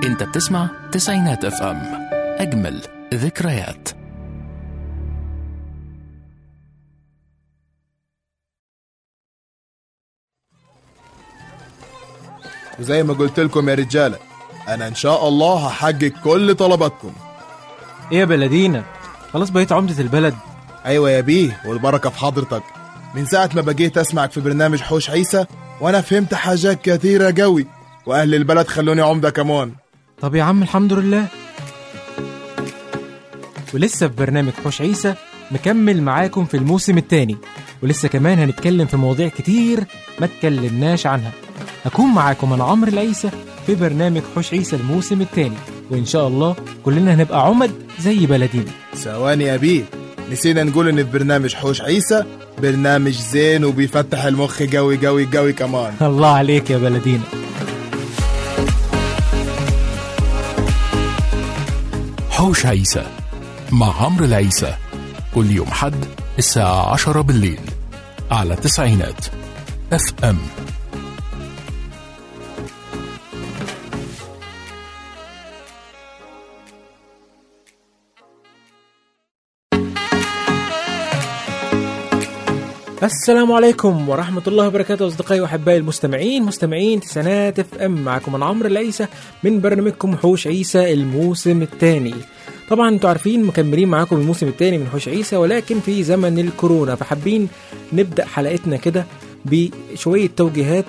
انت بتسمع تسعينات اف ام، اجمل ذكريات. وزي ما قلت لكم يا رجالة، أنا إن شاء الله هحقق كل طلباتكم. إيه يا بلدينا، خلاص بقيت عمدة البلد؟ أيوة يا بيه، والبركة في حضرتك. من ساعة ما بقيت أسمعك في برنامج حوش عيسى وأنا فهمت حاجات كثيرة قوي، وأهل البلد خلوني عمدة كمان. طب يا عم الحمد لله. ولسه في برنامج حوش عيسى مكمل معاكم في الموسم الثاني، ولسه كمان هنتكلم في مواضيع كتير ما تكلمناش عنها. هكون معاكم أنا عمرو العيسى في برنامج حوش عيسى الموسم الثاني، وإن شاء الله كلنا هنبقى عمد زي بلدينا. ثواني يا بيه، نسينا نقول إن في برنامج حوش عيسى برنامج زين وبيفتح المخ قوي قوي قوي كمان. الله عليك يا بلدينا. حوش عيسى مع عمرو العيسى كل يوم حد الساعة 10 بالليل على تسعينات اف ام. السلام عليكم ورحمة الله وبركاته أصدقائي وأحبائي مستمعين تسعينات اف ام. معكم أنا عمرو العيسى من برنامجكم حوش عيسى الموسم الثاني. طبعا انتوا عارفين مكملين معاكم الموسم الثاني من حوش عيسى، ولكن في زمن الكورونا، فحابين نبدأ حلقتنا كده بشوية توجيهات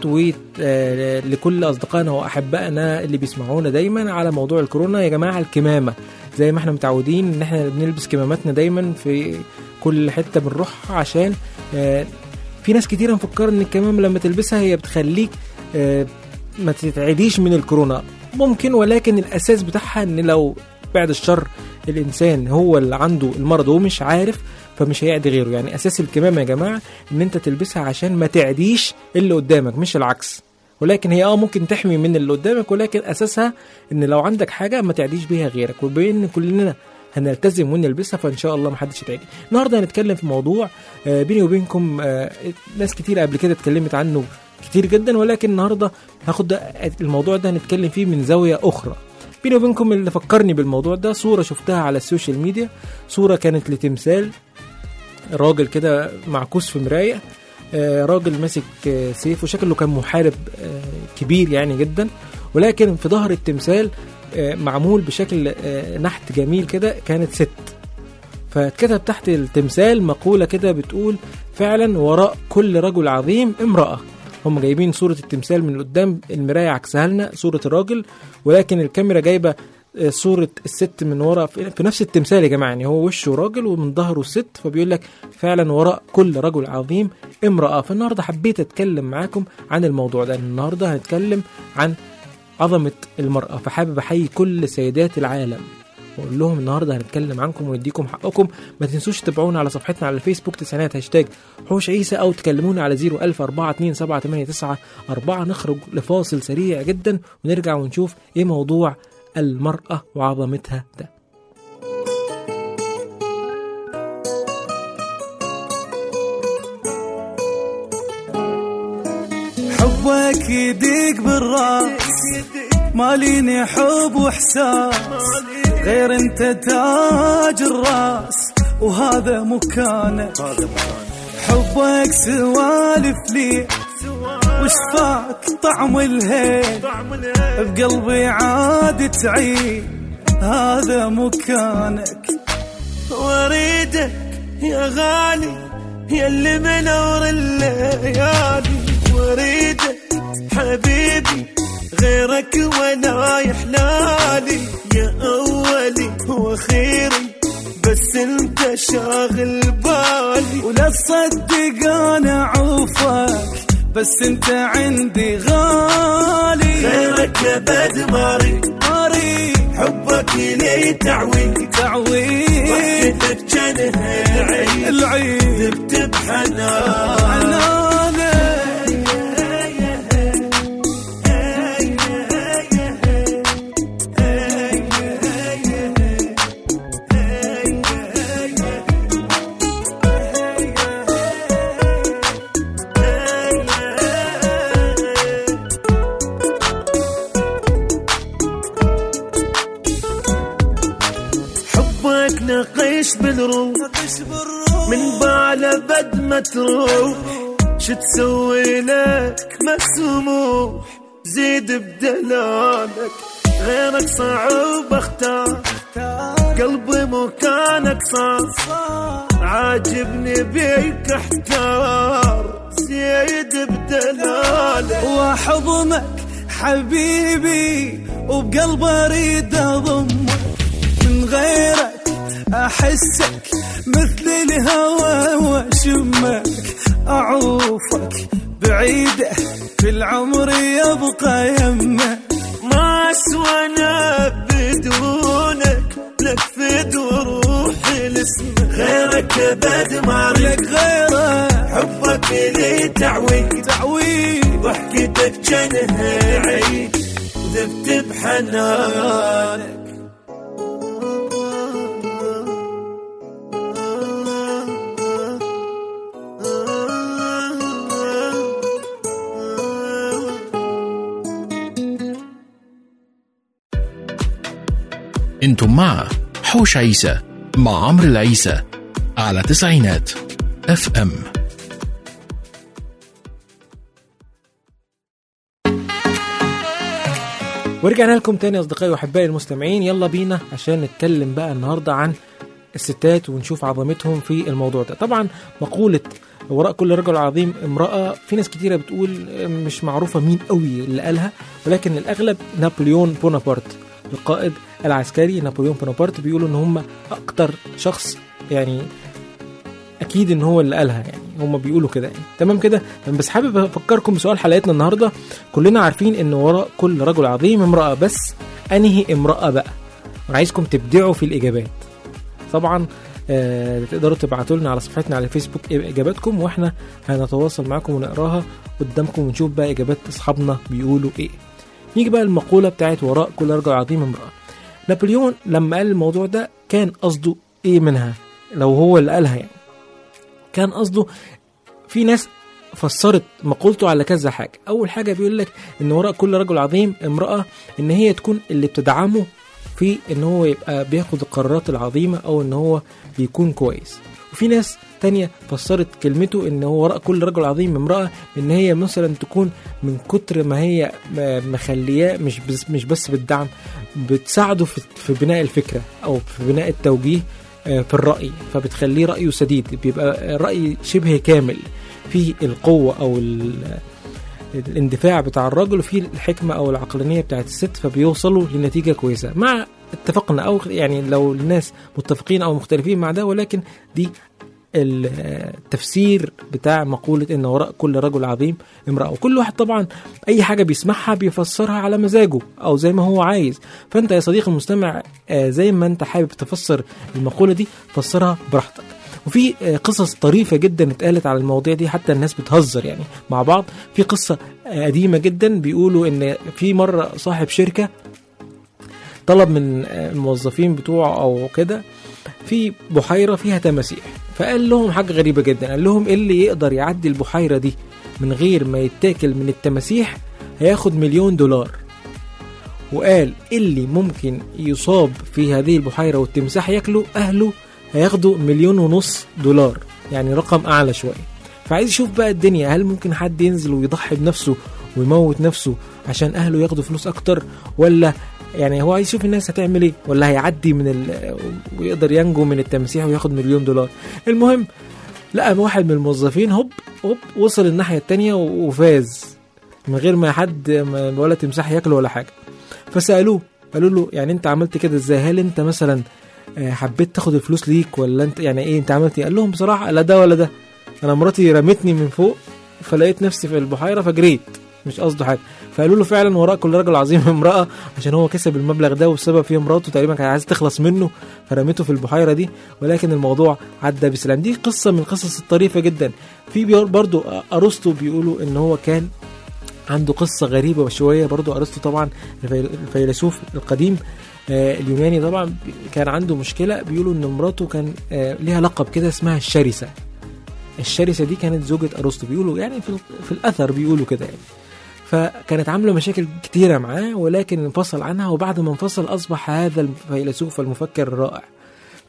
لكل أصدقائنا وأحبائنا اللي بيسمعونا دايما على موضوع الكورونا. يا جماعة الكمامة زي ما احنا متعودين ان احنا بنلبس كماماتنا دايما في كل حتة بنروحها، عشان في ناس كتير مفكرة ان الكمامة لما تلبسها هي بتخليك ما تتعديش من الكورونا. ممكن، ولكن الأساس بتاعها ان لو بعد الشر الإنسان هو اللي عنده المرض ومش عارف فمش هيعدي غيره. يعني أساس الكمامة يا جماعة ان انت تلبسها عشان ما تعديش اللي قدامك، مش العكس. ولكن هي ممكن تحمي من اللي قدامك، ولكن أساسها ان لو عندك حاجة ما تعديش بيها غيرك. وبين كلنا هنلتزم ونلبسها فإن شاء الله محدش يتعدي. النهاردة هنتكلم في موضوع بيني وبينكم ناس كتير قبل كده اتكلمت عنه كتير جدا، ولكن النهاردة هاخد الموضوع ده هنتكلم فيه من زاوية أخرى. بيني وبينكم اللي فكرني بالموضوع ده صورة شفتها على السوشيال ميديا، صورة كانت لتمثال راجل كده معكوس في مراية، راجل ماسك سيف وشكله كان محارب كبير يعني جدا، ولكن في ظهر التمثال معمول بشكل نحت جميل كده كانت ست. فاتكتب تحت التمثال مقولة كده بتقول: فعلا وراء كل رجل عظيم امرأة. هم جايبين صورة التمثال من قدام، المراية عكسها لنا صورة الراجل، ولكن الكاميرا جايبة صورة الست من وراء في نفس التمثال يا جماعة. يعني هو وشه راجل ومن ظهره الست، فبيقول لك فعلا وراء كل رجل عظيم امرأة. فالنهاردة حبيت أتكلم معاكم عن الموضوع ده. النهاردة هنتكلم عن عظمة المرأة، فحابب أحيي كل سيدات العالم وأقول لهم النهاردة هنتكلم عنكم ونديكم حقكم. ما تنسوش تتابعونا على صفحتنا على الفيسبوك تسعينات #حوش عيسى، أو تكلمونا على 010427894. نخرج لفاصل سريع جدا ونرجع ونشوف إيه موضوع المرأة وعظمتها ده. حبك يديك بالراس، ماليني حب وحساس، غير انت تاج الراس وهذا مكانك. حبك سوالف لي وشفاك طعم الهيل، بقلبي عاد تعيد هذا مكانك. واريدك يا غالي يا اللي منور الليالي، واريدك حبيبي غيرك ولا يحلالي، يا أولي وأخيري بس انت شاغل بالي. ولا تصدق انا عوفك بس انت عندي غالي، غيرك ابد ماري حبك لي تعويل ضحكتك جنه العيد ذبت بحنان. ناقش بالروح من بعله بد ما تروح شو تسوي لك مسموح زيد بدلالك غيرك صعب اختار قلبي مكانك صار عاجبني بيك احتار زيد بدلالك وحضنك حبيبي وبقلبي اريد اضمك من غيرك احسك مثل الهوى واشمك اعوفك بعيده في العمر يبقى يمك ما اسوانا بدونك لك فد وروحي لاسمك غيرك ابد ما لك غيره حبك لي تعويد ضحكتك جنها عيد ذبت بحنانك انتم مع حوش عيسى مع عمرو العيسى على تسعينات FM. ورجعنا لكم تاني أصدقائي وأحبائي المستمعين. يلا بينا عشان نتكلم بقى النهاردة عن الستات ونشوف عظمتهم في الموضوع ده. طبعا مقولة وراء كل رجل عظيم امرأة، في ناس كتيرة بتقول مش معروفة مين قوي اللي قالها، ولكن الأغلب نابليون بونابرت القائد العسكري. نابليون بونابرت بيقولوا ان هم اكتر شخص يعني اكيد ان هو اللي قالها، يعني هم بيقولوا كده يعني. تمام كده. بس حابب افكركم بسؤال حلقتنا النهارده. كلنا عارفين ان وراء كل رجل عظيم امرأة، بس انهي امرأة بقى؟ انا عايزكم تبدعوا في الاجابات. طبعا تقدروا تبعتوا لنا على صفحتنا على الفيسبوك اجاباتكم، واحنا هنتواصل معكم ونقراها قدامكم ونشوف بقى اجابات اصحابنا بيقولوا ايه. نيجي بقى المقولة بتاعت وراء كل رجل عظيم امرأة. نابليون لما قال الموضوع ده كان قصده ايه منها؟ لو هو اللي قالها يعني كان قصده، في ناس فسرت مقولته على كذا حاجة. اول حاجة بيقول لك ان وراء كل رجل عظيم امرأة ان هي تكون اللي بتدعمه في ان هو يبقى بياخد القرارات العظيمة او ان هو بيكون كويس. وفي ناس تانية فسرت كلمته ان هو وراء كل رجل عظيم امرأة ان هي مثلا تكون من كتر ما هي مخلياه مش بس بالدعم، بتساعده في بناء الفكرة او في بناء التوجيه في الرأي، فبتخليه رأيه سديد، بيبقى رأي شبه كامل فيه القوة او الاندفاع بتاع الرجل وفيه الحكمة او العقلانية بتاعت الست، فبيوصلوا لنتيجة كويسة. مع اتفقنا او يعني لو الناس متفقين او مختلفين مع ده، ولكن دي التفسير بتاع مقولة ان وراء كل رجل عظيم امرأة. وكل واحد طبعا اي حاجة بيسمعها بيفسرها على مزاجه او زي ما هو عايز. فانت يا صديقي المستمع زي ما انت حابب تفسر المقولة دي فسرها براحتك. وفي قصص طريفة جدا اتقالت على المواضيع دي، حتى الناس بتهزر يعني مع بعض. في قصة قديمة جدا بيقولوا ان في مرة صاحب شركة طلب من الموظفين بتوعه او كده في بحيرة فيها تماسيح، فقال لهم حاجة غريبة جدا. قال لهم اللي يقدر يعدي البحيرة دي من غير ما يتاكل من التماسيح هياخد $1,000,000. وقال اللي ممكن يصاب في هذه البحيرة والتمساح ياكله أهله هياخدوا $1,500,000، يعني رقم أعلى شوية. فعايز يشوف بقى الدنيا، هل ممكن حد ينزل ويضحي بنفسه ويموت نفسه عشان أهله ياخدوا فلوس أكتر، ولا يعني هو عايز يشوف الناس هتعمل ايه، ولا هيعدي ويقدر ينجو من التمسيح وياخد $1,000,000. المهم لقى واحد من الموظفين هوب وصل الناحية التانية وفاز من غير ما حد ولا تمساح ياكله ولا حاجة. فسألوه قالوا له يعني انت عملت كده ازاي؟ هل انت مثلا حبيت تاخد الفلوس ليك، ولا انت يعني ايه انت عملت ايه؟ قال لهم بصراحة لا ده ولا ده، انا مراتي رمتني من فوق فلقيت نفسي في البحيرة فجريت، مش قصده حاجة. فقالوا له فعلا وراء كل رجل عظيم امرأة، عشان هو كسب المبلغ ده وبسبب فيه مراته تقريبا كانت عايزة تخلص منه فرمته في البحيرة دي، ولكن الموضوع عدى بسلام. دي قصة من القصص الطريفة جدا. في برضو أرسطو بيقولوا ان هو كان عنده قصة غريبة وشوية. برضو أرسطو طبعا الفيلسوف القديم اليوناني طبعا كان عنده مشكلة. بيقولوا ان مراته كان ليها لقب كده اسمها الشرسة. الشرسة دي كانت زوجة أرسطو، بيقولوا يعني في الأثر بيقولوا كده يعني. فكانت عاملة مشاكل كتيرة معاه، ولكن انفصل عنها، وبعد ما انفصل أصبح هذا الفيلسوف المفكر الرائع.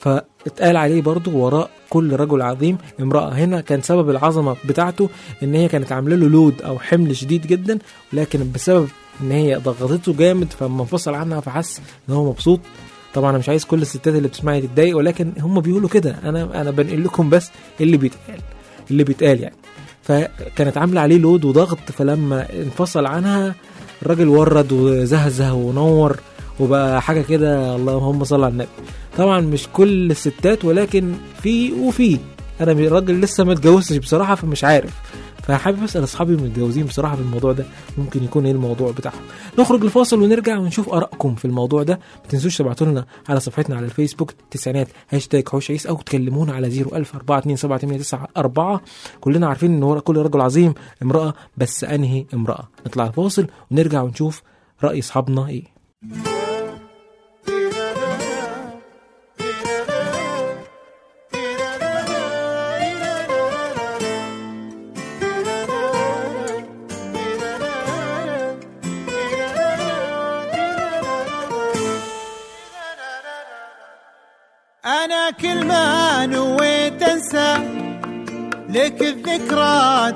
فاتقال عليه برضو وراء كل رجل عظيم امرأة. هنا كان سبب العظمة بتاعته ان هي كانت عامله له لود او حمل شديد جدا، ولكن بسبب ان هي ضغطته جامد فلما انفصل عنها فحس ان هو مبسوط. طبعا انا مش عايز كل الستات اللي بتسمعني تتضايق، ولكن هم بيقولوا كده، انا بنقل لكم بس اللي بيتقال يعني. فكانت عامله عليه لود وضغط، فلما انفصل عنها الراجل ورد وزهزه ونور وبقى حاجه كده اللهم صل على النبي. طبعا مش كل الستات، ولكن في انا الراجل لسه ما اتجوزتش بصراحه فمش عارف، فحابب اسال اصحابي المتجوزين بصراحه بالموضوع ده ممكن يكون ايه الموضوع بتاعهم. نخرج لفاصل ونرجع ونشوف ارائكم في الموضوع ده. ما تنسوش تبعتوا لنا على صفحتنا على الفيسبوك تسعينات هاشتاج #حوش عيسى، او تكلمونا على 01042788994. كلنا عارفين ان وراء كل رجل عظيم امراه، بس انهي امراه؟ نطلع الفاصل ونرجع ونشوف راي اصحابنا ايه. أنا كل ما نويت أنسى لك الذكرى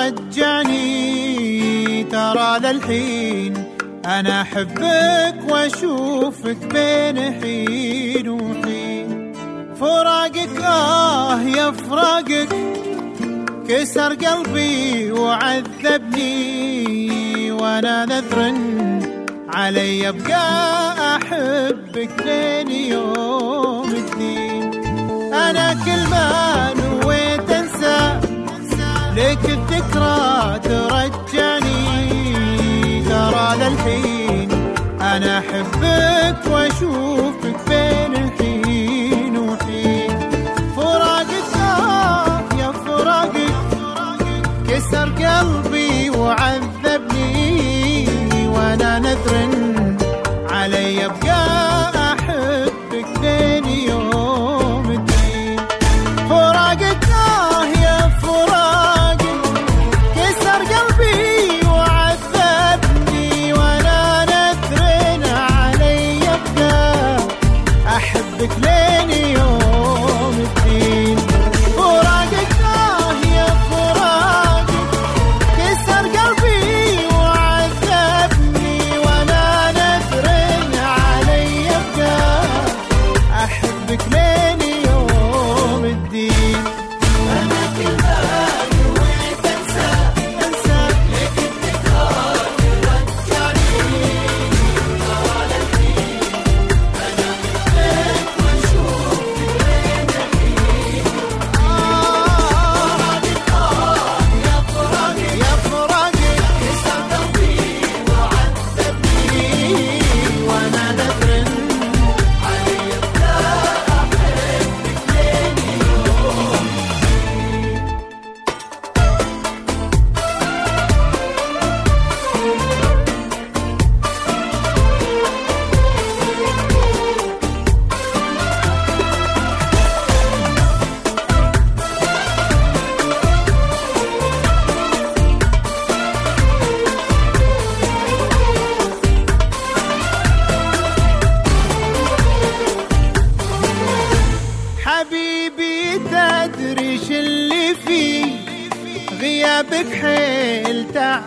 ترجعني، ترى للحين أنا أحبك وأشوفك بين حين وحين. فراقك يا فراقك كسر قلبي وعذبني، وأنا نذر علي أبقى أحبك لين يوم الدين. أنا كل ما نويت أنسى لك الذكرى ترجعني، ترى للحين أنا أحبك وأشوفك بين الحين وحين. فراقك يا فراقك كسر قلبي وعذبني، وأنا نذر علي أبقى أحبك لين يوم الدين. فراقك يا فراقك كسر قلبي وعذبني، وأنا نذر علي أبقى أحبك لين يوم الدين. فراقك يا فراقك كسر قلبي وعذبني، وأنا نذر علي أبقى أحبك لين يوم الدين. أنا كل ما نويت أنسى لك الذكرى ترجعني، ترى للحين أنا أحبك وأشوفك بين الحين. يا فراقك يا فراقك كسر قلبي وعذبني، وأنا نذر علي أبقى أحبك لين يوم. حبيبي تدري شلي فيه غيابك حيل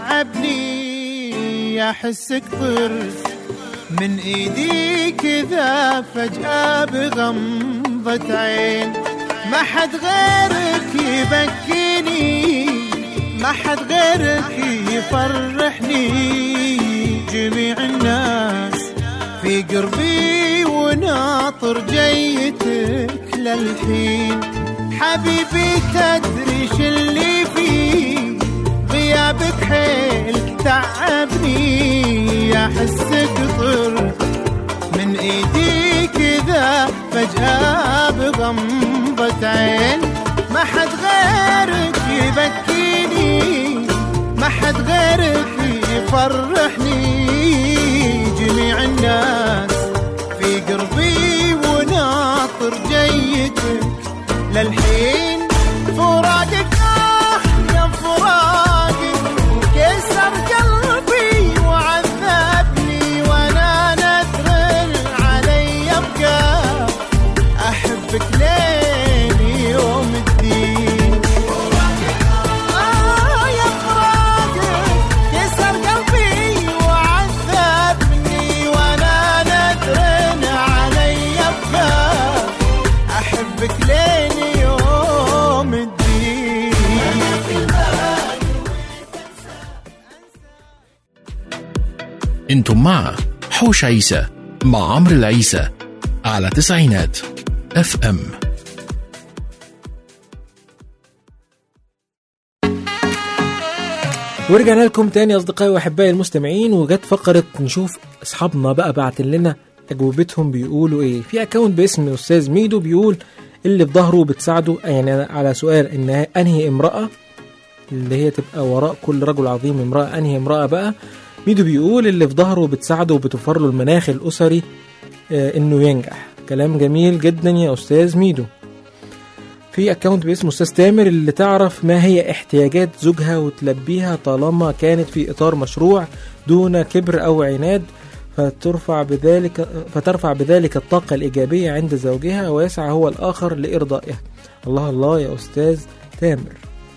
تعبني، أحسك طرت من ايدي كذا فجأة بغمضة عين. ما حد غيرك يبكيني، ما حد غيرك يفرحني، جميع الناس في قربي وناطر جيتك للحين. حبيبي تدري شلي فيه غيابك حيل تعبني، أحسك طرت من ايدي كذا فجأة بغمضة عين. ما حد غيرك يبكيني، ما حد غيرك يفرحني، جميع الناس في قربي وناطر جيتك للحين. فراقك يا فراقك كسر قلبي وعذبني، وأنا نذر علي أبقى أحبك انتم مع حوش عيسى مع عمرو العيسى على تسعينات FM. ورجعنا لكم تاني أصدقائي وأحبائي المستمعين، وجت فقرة نشوف أصحابنا بقى بعتن لنا أجوبتهم بيقولوا إيه. في أكاونت باسم أستاذ ميدو بيقول اللي في ظهره بتساعده، يعني على سؤال إن أنهي امرأة اللي هي تبقى وراء كل رجل عظيم امرأة، أنهي امرأة بقى. ميدو بيقول اللي في ظهره بتساعده وبتوفر له المناخ الأسري إنه ينجح. كلام جميل جدا يا أستاذ ميدو. في أكاونت باسم أستاذ تامر اللي تعرف ما هي احتياجات زوجها وتلبيها طالما كانت في إطار مشروع دون كبر أو عناد، فترفع بذلك الطاقة الإيجابية عند زوجها ويسعى هو الآخر لإرضائها. الله الله يا أستاذ تامر.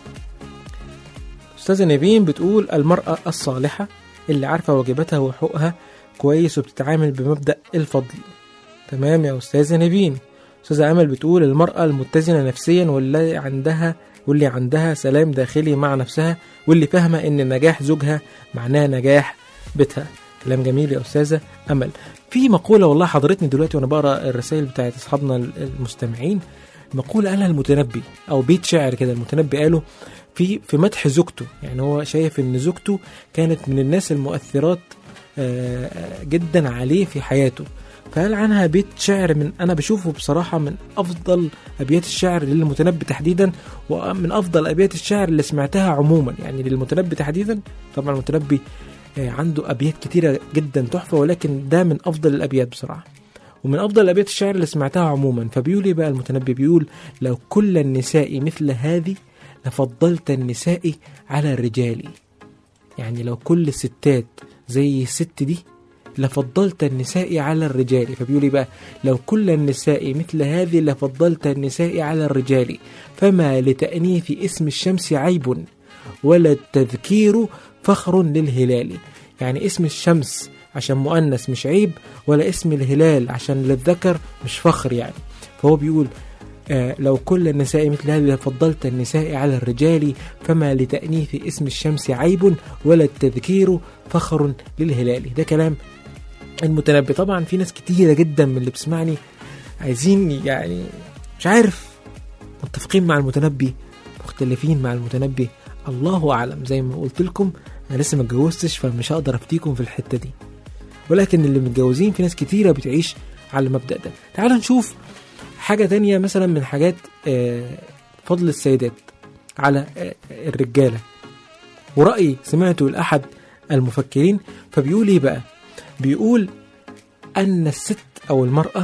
أستاذة نبين بتقول المرأة الصالحة اللي عارفة واجباتها وحقوقها كويس وبتتعامل بمبدأ الفضل. تمام يا أستاذة نبين. أستاذة أمل بتقول المرأة المتزنة نفسيا واللي عندها سلام داخلي مع نفسها، واللي فاهمة إن نجاح زوجها معناه نجاح بيتها. كلام جميل يا أستاذة أمل. في مقولة والله حضرتني دلوقتي وأنا بقرأ الرسائل بتاعت أصحابنا المستمعين، مقولة قالها المتنبي أو بيت شعر كده المتنبي قاله في مدح زوجته. يعني هو شايف إن زوجته كانت من الناس المؤثرات جدا عليه في حياته، فقال عنها بيت شعر من أنا بشوفه بصراحة من أفضل أبيات الشعر للمتنبي تحديدا، ومن أفضل أبيات الشعر اللي سمعتها عموما. يعني للمتنبي تحديدا، طبعا المتنبي عنده أبيات كتيرة جدا تحفة، ولكن ده من أفضل الأبيات بصراحة، ومن أفضل أبيات الشعر اللي سمعتها عموما. فبيقول إيه بقى المتنبي؟ بيقول لو كل النساء مثل هذه لفضلت النساء على الرجال. يعني لو كل الستات زي الست دي لفضلت النساء على الرجال. فبيقول لي بقى لو كل النساء مثل هذه لفضلت النساء على الرجال، فما لتأنيث اسم الشمس عيب ولا التذكير فخر للهلال. يعني اسم الشمس عشان مؤنث مش عيب، ولا اسم الهلال عشان للذكر مش فخر يعني. فهو بيقول لو كل النساء مثل هذه لفضلت النساء على الرجال، فما لتأنيث اسم الشمس عيب ولا التذكير فخر للهلال. ده كلام المتنبي. طبعا في ناس كتيرة جدا من اللي بتسمعني عايزين يعني مش عارف متفقين مع المتنبي مختلفين مع المتنبي، الله أعلم. زي ما قلت لكم أنا لسه ما اتجوزتش فمش هقدر أفتيكم في الحتة دي، ولكن اللي متجوزين في ناس كتيرة بتعيش على المبدأ ده. تعالوا نشوف حاجة تانية مثلا من حاجات فضل السيدات على الرجالة، ورأيي سمعته لأحد المفكرين. فبيقول إيه بقى؟ بيقول أن الست أو المرأة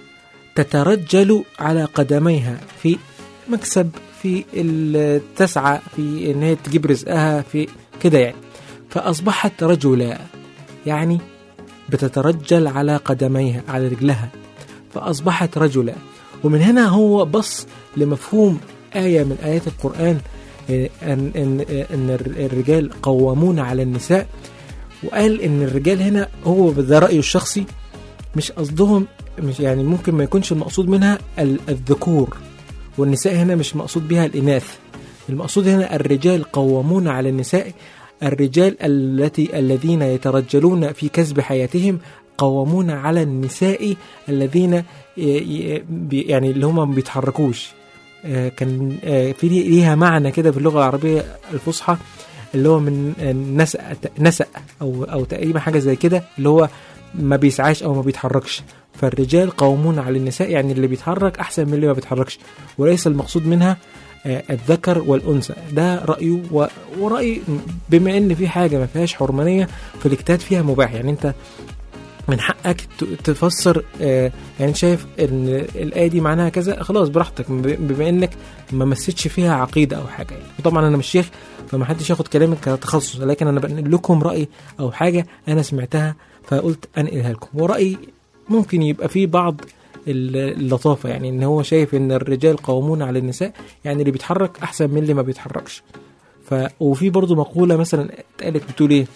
تترجل على قدميها في مكسب، في التسعى، في أنها تجيب رزقها، في كده يعني. فأصبحت رجلا، يعني بتترجل على قدميها على رجلها فأصبحت رجلا. ومن هنا هو بص لمفهوم آية من آيات القرآن أن الرجال قوامون على النساء، وقال ان الرجال هنا هو ده رأيه الشخصي، مش قصدهم، مش يعني ممكن ما يكونش المقصود منها الذكور، والنساء هنا مش مقصود بها الإناث. المقصود هنا الرجال قوامون على النساء، الرجال الذين يترجلون في كسب حياتهم قوامون على النساء الذين يعني اللي هم ما بيتحركوش. كان في ليها معنى كده في اللغة العربية الفصحى اللي هو من نسأ أو تقريبا حاجة زي كده، اللي هو ما بيسعاش أو ما بيتحركش. فالرجال قوامون على النساء، يعني اللي بيتحرك أحسن من اللي ما بيتحركش، وليس المقصود منها الذكر والأنثى. ده رأيه ورأي بما إن في حاجة ما فيهاش حرمانية فالاجتهاد فيها مباح. يعني أنت من حقك تفسر، يعني شايف ان الآية دي معناها كذا، خلاص براحتك بما انك ما مسيتش فيها عقيدة او حاجة يعني. وطبعا انا مش شيخ فما حدش ياخد كلامك كتخصص، لكن انا بنقل لكم رأي او حاجة انا سمعتها فقلت انقلها لكم. ورأيي ممكن يبقى فيه بعض اللطافة، يعني ان هو شايف ان الرجال قوامون على النساء، يعني اللي بيتحرك احسن من اللي ما بيتحركش. وفي برضو مقولة مثلا اتقالت بتقول ايه؟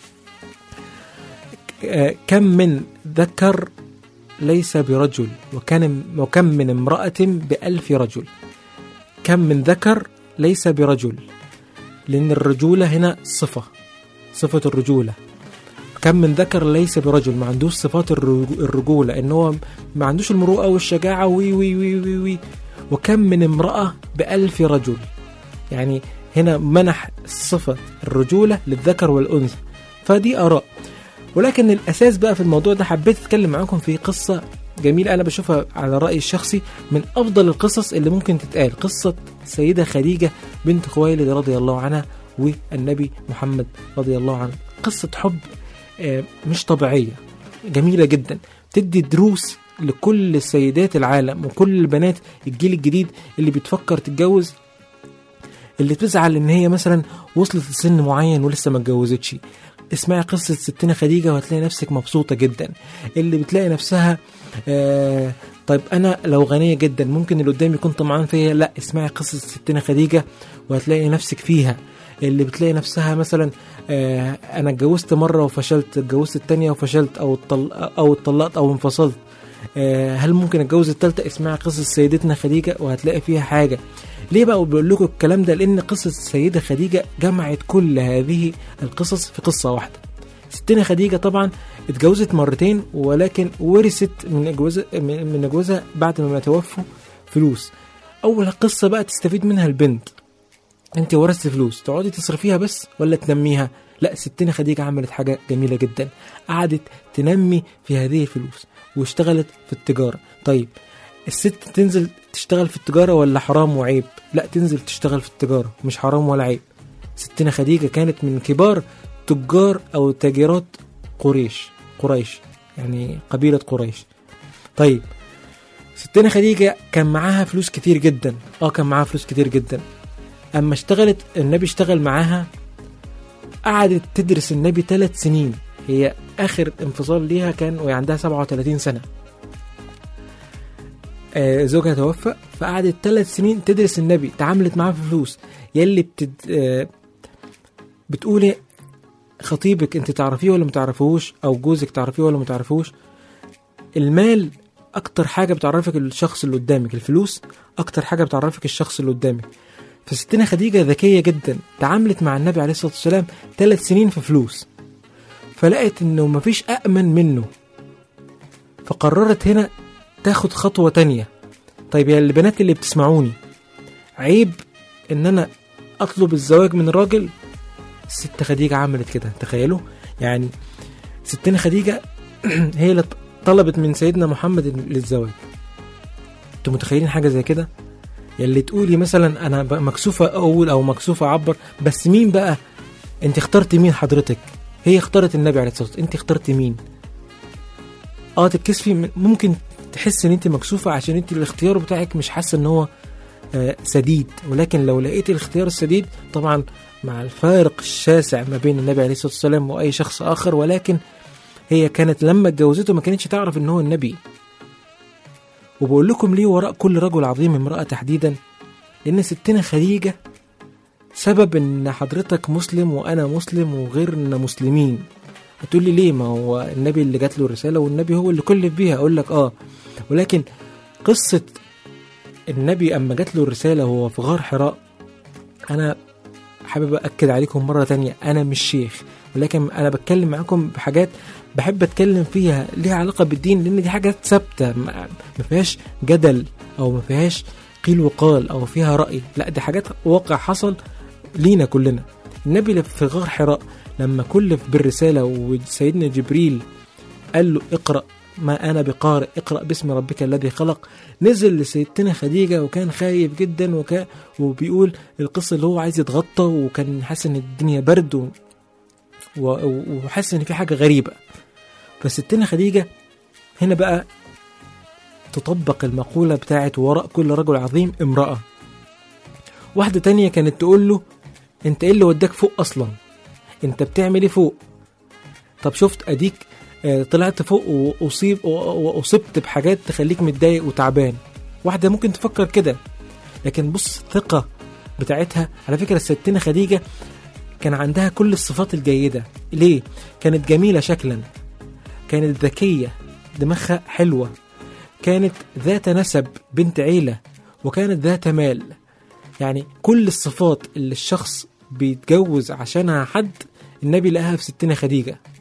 كم من ذكر ليس برجل وكم من امرأة ب1000 رجل. كم من ذكر ليس برجل، لأن الرجولة هنا صفة الرجولة. كم من ذكر ليس برجل، ما عندوش صفات الرجولة، إن هو ما عندوش المروءة والشجاعة وي وي وي وي وي. وكم من امرأة ب1000 رجل. يعني هنا منح صفة الرجولة للذكر والأنثى. فدي آراء، ولكن الأساس بقى في الموضوع ده حبيت أتكلم معاكم في قصة جميلة أنا بشوفها على رأيي الشخصي من أفضل القصص اللي ممكن تتقال، قصة سيدة خديجة بنت خويلد رضي الله عنها والنبي محمد رضي الله عنه. قصة حب مش طبيعية، جميلة جدا، تدي دروس لكل سيدات العالم وكل البنات الجيل الجديد اللي بتفكر تتجوز، اللي تزعل ان هي مثلا وصلت لسن معين ولسه ما اتجوزتش. اسمعي قصة ستنا خديجة وهتلاقي نفسك مبسوطة جدا. اللي بتلاقي نفسها طيب انا لو غنية جدا ممكن اللي قدامي يكون طمعان فيها، لا اسمعي قصة ستنا خديجة وهتلاقي نفسك فيها. اللي بتلاقي نفسها مثلا انا اتجوزت مرة وفشلت، اتجوزت التانية وفشلت، او اتطلقت او انفصلت، هل ممكن اتجوز التالتة؟ اسمعي قصة سيدتنا خديجة وهتلاقي فيها حاجة. ليه بقى بقول لكم الكلام ده؟ لان قصة السيدة خديجة جمعت كل هذه القصص في قصة واحدة. ستنا خديجة طبعا اتجوزت مرتين، ولكن ورثت من جوزها بعد ما توفوا فلوس. اول قصة بقى تستفيد منها البنت، انت ورثت فلوس تقعدي تصرفيها بس ولا تنميها؟ لا، ستنا خديجة عملت حاجة جميلة جدا، قعدت تنمي في هذه الفلوس واشتغلت في التجارة. طيب الست تنزل تشتغل في التجارة ولا حرام وعيب؟ لا، تنزل تشتغل في التجارة، مش حرام ولا عيب. ستنا خديجة كانت من كبار تجار أو تاجرات قريش، يعني قبيلة قريش. طيب ستنا خديجة كان معاها فلوس كتير جدا، كان معاها فلوس كتير جدا. أما اشتغلت، النبي اشتغل معاها، قعدت تدرس النبي 3 سنين. هي آخر انفصال ليها كان وهي عندها 37 سنة. زوجها توفى، فقعدت 3 سنين تدرس النبي، تعاملت معاه في فلوس. يلي بتقولي خطيبك انت تعرفيه ولا متعرفوش، او جوزك تعرفيه ولا متعرفوش. المال اكتر حاجة بتعرفك الشخص اللي قدامك، الفلوس اكتر حاجة بتعرفك الشخص اللي قدامك. فستنا خديجة ذكية جدا، تعاملت مع النبي عليه الصلاة والسلام 3 سنين في فلوس، فلقيت انه مفيش أأمن منه، فقررت هنا تاخد خطوة تانية. طيب يا البنات اللي بتسمعوني، عيب ان انا اطلب الزواج من راجل؟ الست خديجة عملت كده، تخيلوا. يعني ستنا خديجة هي اللي طلبت من سيدنا محمد للزواج. انتوا متخيلين حاجة زي كده؟ يلي تقولي مثلا انا مكسوفة اقول او مكسوفة اعبر، بس مين بقى؟ انت اخترت مين حضرتك؟ هي اختارت النبي عليه الصلاة والسلام، انت اخترت مين؟ تتكسفي، ممكن تحس ان انت مكسوفة عشان انت الاختيار بتاعك مش حاسة ان هو سديد، ولكن لو لقيت الاختيار السديد، طبعا مع الفارق الشاسع ما بين النبي عليه الصلاة والسلام واي شخص اخر، ولكن هي كانت لما اتجوزته ما كانتش تعرف ان هو النبي. وبقول لكم ليه وراء كل رجل عظيم امرأة تحديدا؟ لان ستنا خديجة سبب ان حضرتك مسلم وانا مسلم وغيرنا مسلمين. هتقولي ليه؟ ما هو النبي اللي جات له الرسالة والنبي هو اللي كلف بيها. اقول لك ولكن قصة النبي اما جات له الرسالة وهو في غار حراء، انا حابب أكد عليكم مرة تانية، انا مش شيخ، ولكن انا بتكلم معاكم بحاجات بحب اتكلم فيها ليها علاقة بالدين، لان دي حاجات ثابتة ما فيهاش جدل او ما فيهاش قيل وقال او فيها رأي، لا دي حاجات واقع حصل لينا كلنا. النبي في غار حراء لما كلف بالرسالة وسيدنا جبريل قال له اقرأ ما أنا بقارئ، اقرأ باسم ربك الذي خلق، نزل لسيدتنا خديجة وكان خايف جدا وبيقول القصة اللي هو عايز يتغطى، وكان حاسس ان الدنيا برد وحاسس ان في حاجة غريبة. فسيدتنا خديجة هنا بقى تطبق المقولة بتاعت وراء كل رجل عظيم امرأة. واحدة تانية كانت تقول له انت ايه اللي وداك فوق اصلا؟ انت بتعمل ايه فوق؟ طب شفت اديك طلعت فوق واصبت بحاجات تخليك متضايق وتعبان. واحدة ممكن تفكر كده، لكن بص الثقة بتاعتها. على فكرة ستنا خديجة كان عندها كل الصفات الجيدة. ليه؟ كانت جميلة شكلا، كانت ذكية، دماغها حلوة، كانت ذات نسب، بنت عيلة، وكانت ذات مال. يعني كل الصفات اللي الشخص بيتجوز عشانها حد، النبي لقاها في ستنا خديجة.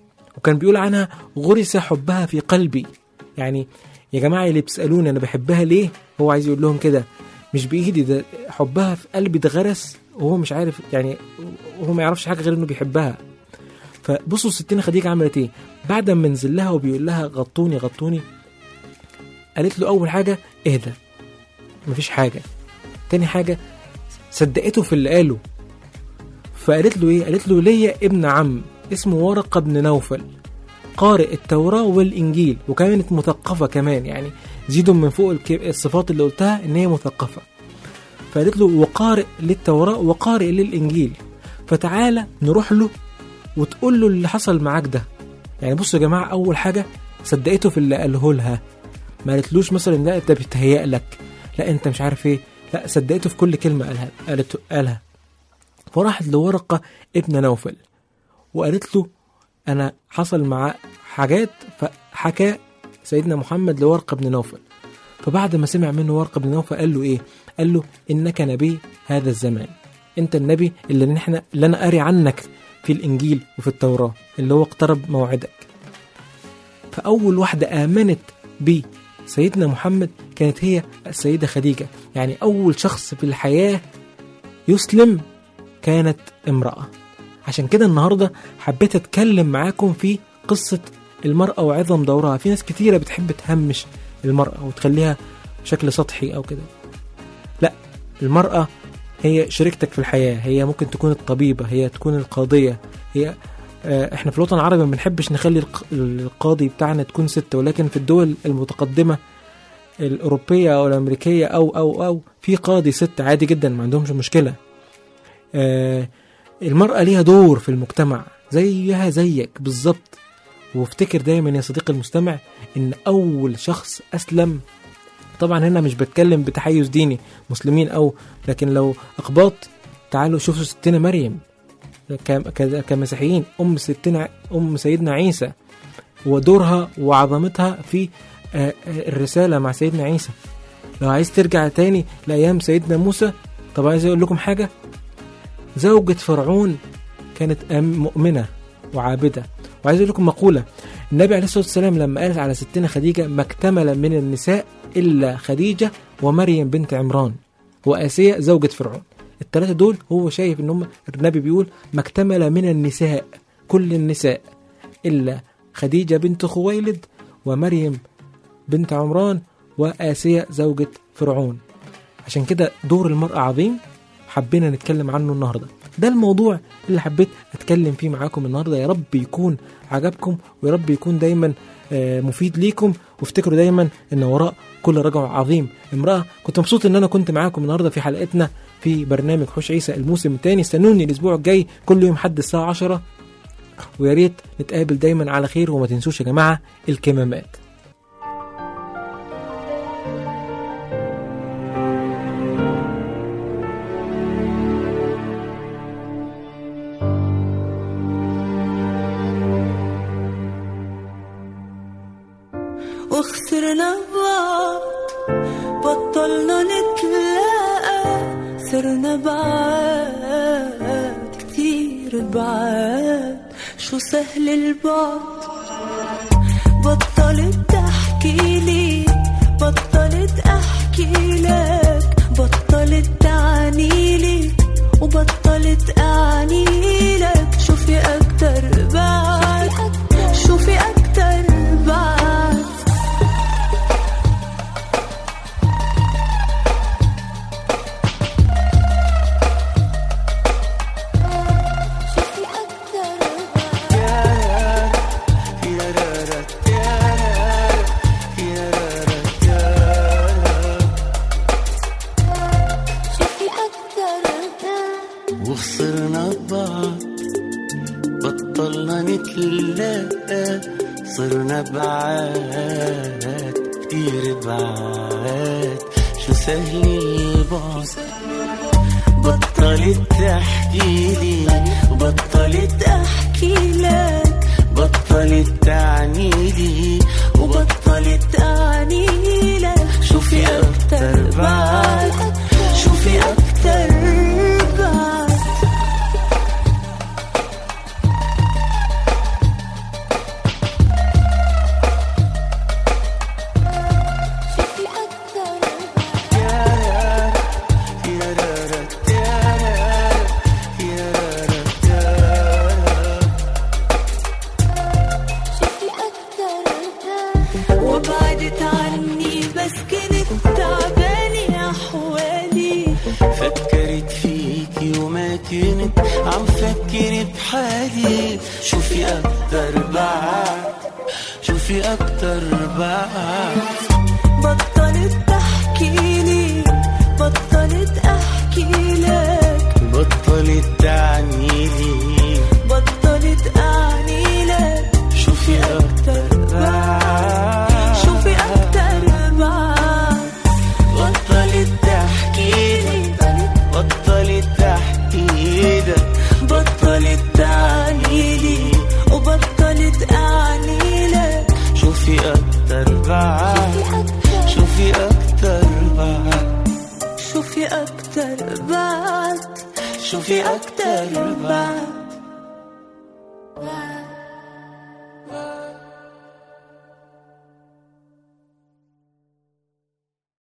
وكان بيقول عنها غرس حبها في قلبي. يعني يا جماعة اللي بتسألوني أنا بحبها ليه، هو عايز يقول لهم كده مش بإيدي، ده حبها في قلبي ده غرس وهو مش عارف، يعني وهو ما يعرفش حاجة غير إنه بيحبها. فبصوا ستنا خديجة عملت إيه بعد ما نزل لها وبيقول لها غطوني غطوني. قالت له أول حاجة اهدى مفيش حاجة. تاني حاجة صدقته في اللي قاله، فقالت له إيه؟ قالت له ليا ابن عم اسمه ورقة بن نوفل قارئ التوراة والإنجيل، وكانت مثقفة كمان، يعني زيدوا من فوق الصفات اللي قلتها إن هي مثقفة. فقالت له وقارئ للتوراة وقارئ للإنجيل، فتعالى نروح له وتقول له اللي حصل معاك ده. يعني بصوا يا جماعة، أول حاجة صدقته في اللي قاله لها، ما قالتلوش مثلا لا أنت بيتهيأ لك، لا أنت مش عارف إيه، لا صدقته في كل كلمة قالها. فراحت لورقة ابن نوفل وقالت له أنا حصل مع حاجات، فحكى سيدنا محمد لورقة بن نوفل. فبعد ما سمع منه ورقة بن نوفل قال له إيه؟ قال له إنك نبي هذا الزمان، أنت النبي اللي أنا أري عنك في الإنجيل وفي التوراة، اللي هو اقترب موعدك. فأول واحدة آمنت بسيدنا محمد كانت هي السيدة خديجة. يعني أول شخص في الحياة يسلم كانت امرأة. عشان كده النهاردة حبيت أتكلم معاكم في قصة المرأة وعظم دورها. في ناس كتيرة بتحب تهمش المرأة وتخليها بشكل سطحي أو كده، لا، المرأة هي شريكتك في الحياة، هي ممكن تكون الطبيبة، هي تكون القاضية، هي احنا في الوطن العربي ما بنحبش نخلي القاضي بتاعنا تكون ست، ولكن في الدول المتقدمة الأوروبية أو الأمريكية أو في قاضي ست عادي جدا، ما عندهمش مشكلة. المرأة ليها دور في المجتمع زيها زيك بالظبط. وافتكر دايما يا صديقي المستمع ان اول شخص اسلم، طبعا هنا مش بتكلم بتحيز ديني مسلمين لكن لو اقباط، تعالوا شوفوا ستنا مريم كمسيحيين، ام سيدنا عيسى ودورها وعظمتها في الرسالة مع سيدنا عيسى. لو عايز ترجع تاني لأيام سيدنا موسى، طب عايز اقول لكم حاجة، زوجة فرعون كانت مؤمنة وعابدة. وعايز اقول لكم مقولة، النبي عليه الصلاة والسلام لما قال على ستنا خديجة ما اكتمل من النساء إلا خديجة ومريم بنت عمران وآسيا زوجة فرعون. الثلاثة دول هو شايف ان هم، النبي بيقول ما اكتمل من النساء، كل النساء، إلا خديجة بنت خويلد ومريم بنت عمران وآسيا زوجة فرعون. عشان كده دور المرأة عظيم، حبينا نتكلم عنه النهاردة. ده الموضوع اللي حبيت أتكلم فيه معاكم النهاردة. يا رب يكون عجبكم، ويا رب يكون دايما مفيد ليكم. وافتكروا دايما ان وراء كل رجل عظيم امرأة. كنت مبسوط ان انا كنت معاكم النهاردة في حلقتنا في برنامج حوش عيسى الموسم الثاني. استنوني الاسبوع الجاي كل يوم حد الساعة 10، ويا ريت نتقابل دايما على خير. وما تنسوش يا جماعة الكمامات. وخسرنا بعض، بطلنا نتلاقى، صرنا بعاد كتير بعاد، شو سهل البعد. بطلت تحكي لي، بطلت احكي لك، بطلت تعني لي وبطلت اعني لك. شوفي اكتر بعد، شوفي اكتر بعد. وخسرنا بعض، بطلنا نتلاقى، صرنا بعاد كتير بعاد، شو سهل البعد. بطلت تحكي لي وبطلت احكي لك، بطلت تعني لي وبطلت اعني لك. شوفي اكتر بعد، شوفي اكتر بعد. كنت عم فكر بحالي شوفي أكتر بعد شوفي أكتر بعد. بطلت تحكيلي بطلت أحكي لك بطلت تعنيلي بطلت أعني لك شوفي أكتر بعد شوفي أكتر بعد. بطلت تحكيلي بطلت تحكي لك بطلت تعنيلي وبطلت أعني لك شوفي أكتر بعد شوفي أكتر بعد شوفي أكتر بعد شوفي أكتر بعد.